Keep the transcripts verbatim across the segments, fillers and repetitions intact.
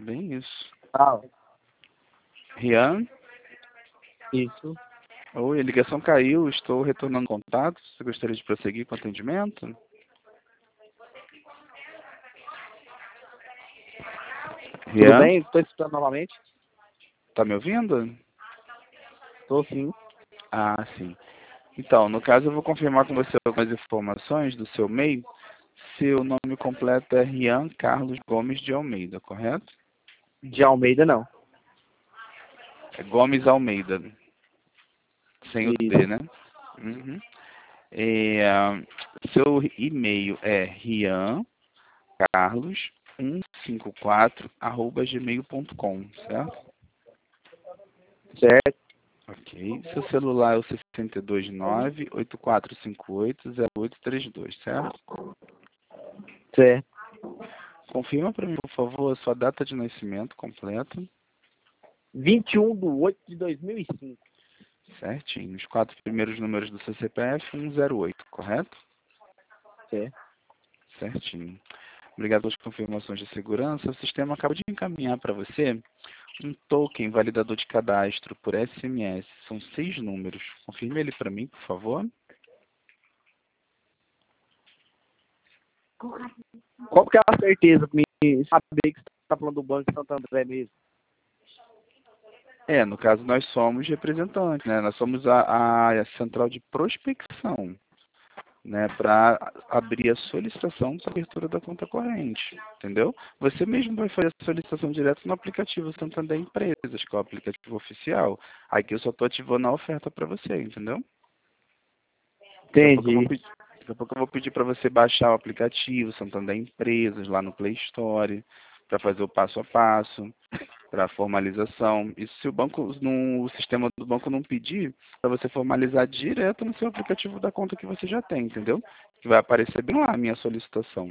bem isso. Ah, Rian? isso. Oi, a ligação caiu, estou retornando contato. Você gostaria de prosseguir com o atendimento? Tudo Rian? bem? Estou escutando novamente? Tá me ouvindo? Estou sim. Ah, sim. Então, no caso, eu vou confirmar com você algumas informações do seu e-mail. Seu nome completo é Rian Carlos Gomes de Almeida, correto? De Almeida, não. É Gomes Almeida, sem o D, Isso. né? Uhum. É, seu e-mail é rian carlos cento e cinquenta e quatro arroba gmail ponto com, certo? Certo. Ok. Seu celular é o sessenta e dois nove, oito quatro cinco oito, zero oito três dois, certo? Certo. Confirma para mim, por favor, a sua data de nascimento completa. vinte e um de oito de dois mil e cinco. Certinho. Os quatro primeiros números do seu C P F, cento e oito, correto? Certo. Certinho. Obrigado pelas confirmações de segurança. O sistema acaba de encaminhar para você um token validador de cadastro por S M S. São seis números. Confirme ele para mim, por favor. Qual que é a certeza para mim saber que você está falando do Banco Santo André mesmo? É, no caso nós somos representantes, né? Nós somos a, a central de prospecção, né? Para abrir a solicitação para abertura da conta corrente, entendeu? Você mesmo vai fazer a solicitação direto no aplicativo Santander Empresas, que é o aplicativo oficial. Aqui eu só estou ativando a oferta para você, entendeu? Daqui a pouco eu vou Entendi. pedir, daqui a pouco eu vou pedir para você baixar o aplicativo Santander Empresas lá no Play Store, para fazer o passo a passo, para a formalização. Isso se o banco, no o sistema do banco não pedir, para você formalizar direto no seu aplicativo da conta que você já tem, entendeu? Que vai aparecer bem lá a minha solicitação.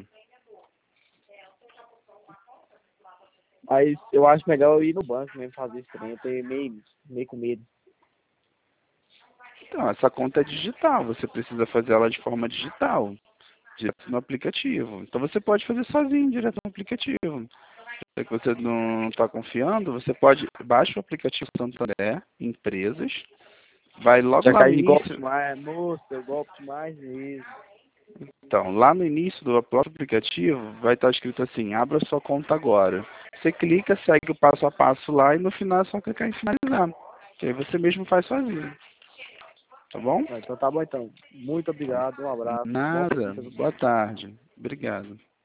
Mas eu acho melhor eu ir no banco mesmo fazer isso também. Eu tenho meio, meio com medo. Então, essa conta é digital, você precisa fazer ela de forma digital, direto no aplicativo. Então você pode fazer sozinho, direto no aplicativo. Se você não está confiando, você pode baixar o aplicativo Santander Empresas, vai logo Já lá no caí de golpe início. demais. Moça, golpe demais mesmo. Então, lá no início do próprio aplicativo, vai estar escrito assim, abra sua conta agora. Você clica, segue o passo a passo lá e no final é só clicar em finalizar. Que aí você mesmo faz sozinho. Tá bom? Ah, então tá bom então. Muito obrigado, um abraço. Bom Nada. dia pra você. Boa tarde. Obrigado.